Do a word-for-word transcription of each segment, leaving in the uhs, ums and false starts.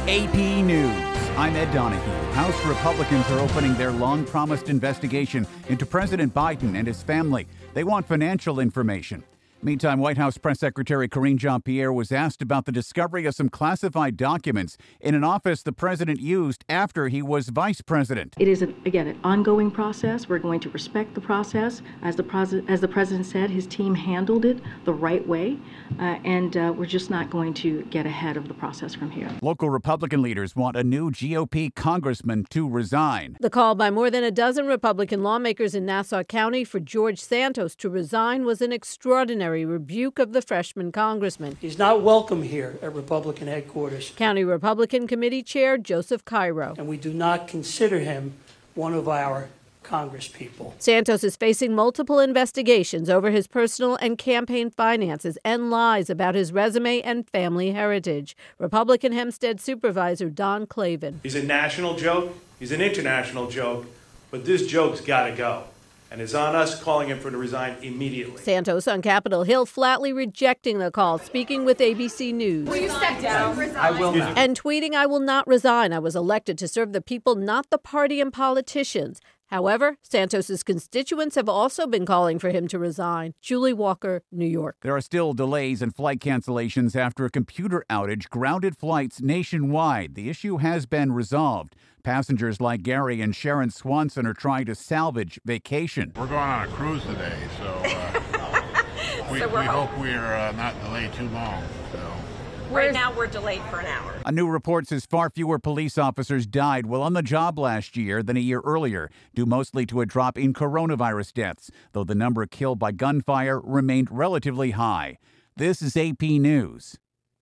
A P News. I'm Ed Donahue. House Republicans are opening their long-promised investigation into President Biden and his family. They want financial information. Meantime, White House Press Secretary Karine Jean-Pierre was asked about the discovery of some classified documents in an office the president used after he was vice president. It is, an, again, an ongoing process. We're going to respect the process. As the, pres- as the president said, his team handled it the right way, uh, and uh, we're just not going to get ahead of the process from here. Local Republican leaders want a new G O P congressman to resign. The call by more than a dozen Republican lawmakers in Nassau County for George Santos to resign was an extraordinary rebuke of the freshman congressman. He's not welcome here at Republican headquarters. County Republican Committee Chair Joseph Cairo. And we do not consider him one of our congresspeople. Santos is facing multiple investigations over his personal and campaign finances and lies about his resume and family heritage. Republican Hempstead Supervisor Don Clavin. He's a national joke. He's an international joke. But this joke's got to go. And it's on us calling him for to resign immediately. Santos on Capitol Hill flatly rejecting the call, speaking with A B C News. Will you step down? I will not. And tweeting, "I will not resign. I was elected to serve the people, not the party and politicians." However, Santos's constituents have also been calling for him to resign. Julie Walker, New York. There are still delays and flight cancellations after a computer outage grounded flights nationwide. The issue has been resolved. Passengers like Gary and Sharon Swanson are trying to salvage vacation. We're going on a cruise today, so, uh, we, so we hope we're uh, not delayed too long. So. Right now, we're delayed for an hour. A new report says far fewer police officers died while on the job last year than a year earlier, due mostly to a drop in coronavirus deaths, though the number killed by gunfire remained relatively high. This is A P News.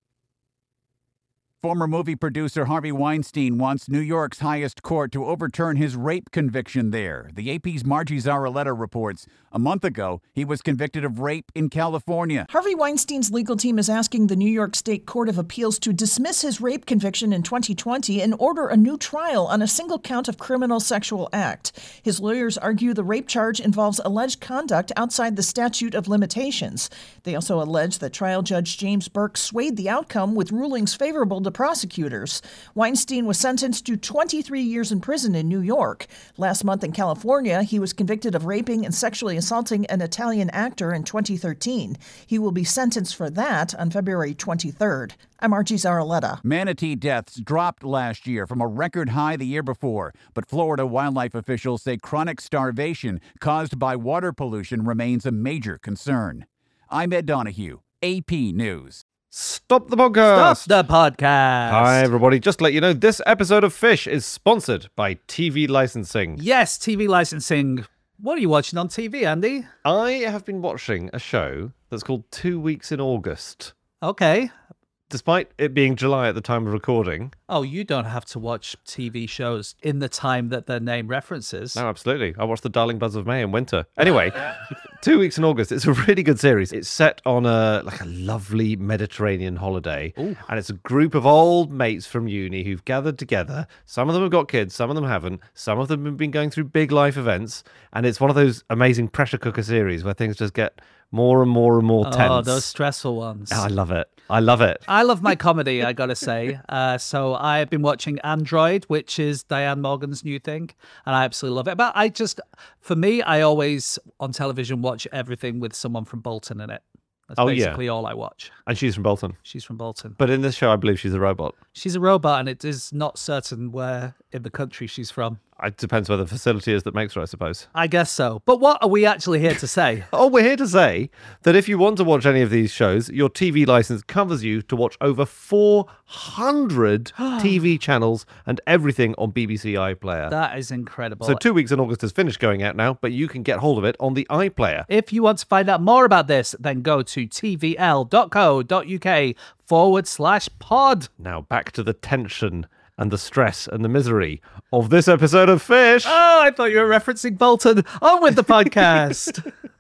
Former movie producer Harvey Weinstein wants New York's highest court to overturn his rape conviction there. The A P's Margie Zaraletta reports a month ago he was convicted of rape in California. Harvey Weinstein's legal team is asking the New York State Court of Appeals to dismiss his rape conviction in twenty twenty and order a new trial on a single count of criminal sexual act. His lawyers argue the rape charge involves alleged conduct outside the statute of limitations. They also allege that trial judge James Burke swayed the outcome with rulings favorable to prosecutors. Weinstein was sentenced to twenty-three years in prison in New York. Last month in California, he was convicted of raping and sexually assaulting an Italian actor in twenty thirteen. He will be sentenced for that on February twenty-third. I'm Archie Zaraletta. Manatee deaths dropped last year from a record high the year before, but Florida wildlife officials say chronic starvation caused by water pollution remains a major concern. I'm Ed Donahue, A P News. Stop the podcast! Stop the podcast! Hi, everybody. Just to let you know, this episode of Fish is sponsored by T V licensing. Yes, T V licensing. What are you watching on T V, Andy? I have been watching a show that's called Two Weeks in August. Okay. Despite it being July at the time of recording. Oh, you don't have to watch T V shows in the time that their name references. No, absolutely. I watched The Darling Buds of May in winter. Anyway, Two Weeks in August. It's a really good series. It's set on a like a lovely Mediterranean holiday. Ooh. And it's a group of old mates from uni who've gathered together. Some of them have got kids, some of them haven't. Some of them have been going through big life events. And it's one of those amazing pressure cooker series where things just get more and more and more tense. Oh, those stressful ones. Oh, I love it. I love it. I love my comedy, I gotta say. Uh, so I've been watching Android, which is Diane Morgan's new thing, and I absolutely love it. But I just, for me, I always, on television, watch everything with someone from Bolton in it. That's oh, basically yeah. all I watch. And she's from Bolton. She's from Bolton. But in this show, I believe she's a robot. She's a robot, and it is not certain where in the country she's from. It depends where the facility is that makes her, I suppose. I guess so. But what are we actually here to say? Oh, we're here to say that if you want to watch any of these shows, your T V license covers you to watch over four hundred T V channels and everything on B B C iPlayer. That is incredible. So Two Weeks in August is finished going out now, but you can get hold of it on the iPlayer. If you want to find out more about this, then go to tvl.co.uk forward slash pod. Now back to the tension and the stress and the misery of this episode of Fish. Oh, I thought you were referencing Bolton. On with the podcast.